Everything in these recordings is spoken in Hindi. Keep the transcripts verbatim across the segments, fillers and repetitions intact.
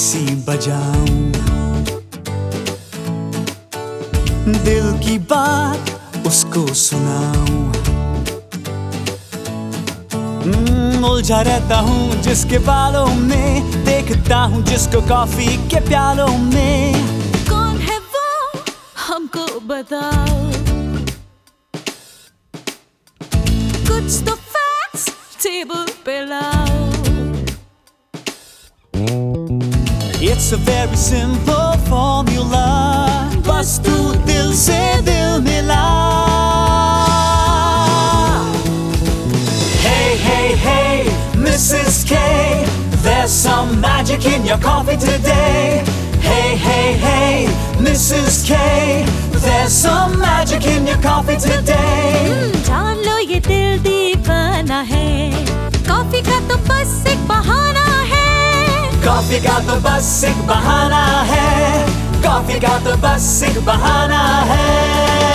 सी बजाऊं, दिल की बात उसको सुनाऊं। हम्म, उलझा रहता हूँ जिसके बालों में, देखता हूँ जिसको कॉफी के प्यालों में। कौन है वो हमको बताओ, कुछ तो फैक्ट्स टेबल पे लाओ। It's a very simple formula, बस तू दिल से दिल मिला। Hey, hey, hey, Missus K, there's some magic in your coffee today. Hey, hey, hey, Missus K, there's some magic in your coffee today. जान लो ये दिल दीवाना है, कॉफी का तो बस एक बहाना है। कॉफी का तो बस एक बहाना है, कॉफी का तो बस एक बहाना है।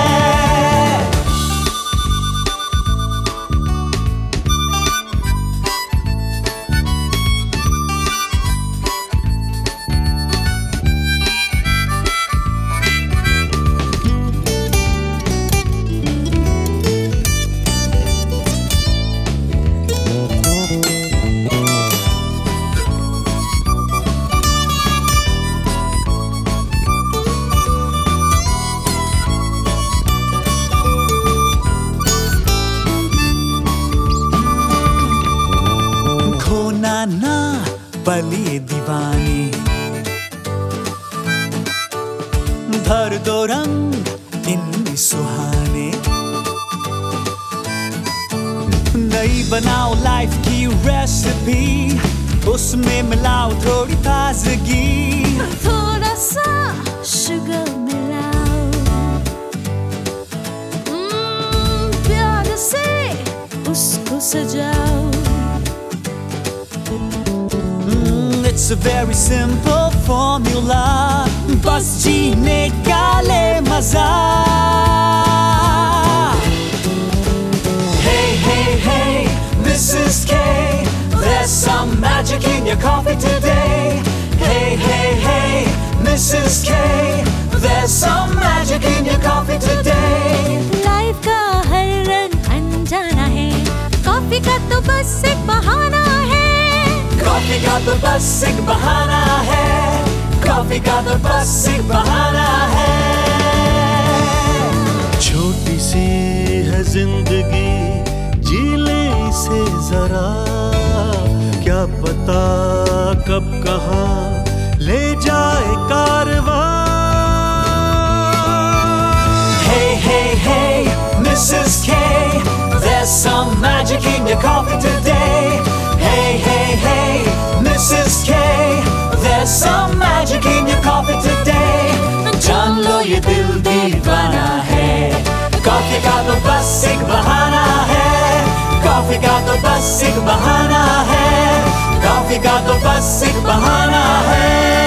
ना पली दीवानी, भर दो रंग इनमें सुहाने। नई बनाओ लाइफ की रेसिपी, उसमें मिलाओ थोड़ी ताजगी। थोड़ा सा शुगर मिलाओ, mm, प्यार से उसको सजाओ। It's a very simple formula, बस जीने का ले मजा। Hey, hey, hey, Missus K, there's some magic in your coffee today. Hey, hey, hey, Missus K, there's some magic in your coffee today. Life का हर रंग अनजाना है, कॉफी का तो बस एक बहाना है। कॉफी का तो बस एक बहाना है, कॉफी का तो बस एक बहाना है। छोटी सी है जिंदगी, जी ले इसे जरा, क्या पता कब कहाँ ले जाए कारवां। Hey, hey, hey, Missus K, there's some magic in your coffee today. Hey, hey, hey, Missus K, there's some magic in your coffee today. जान लो ये दिल दीवाना है, कॉफी का तो बस एक बहाना है, कॉफी का तो बस एक बहाना है, कॉफी का तो बस एक बहाना है।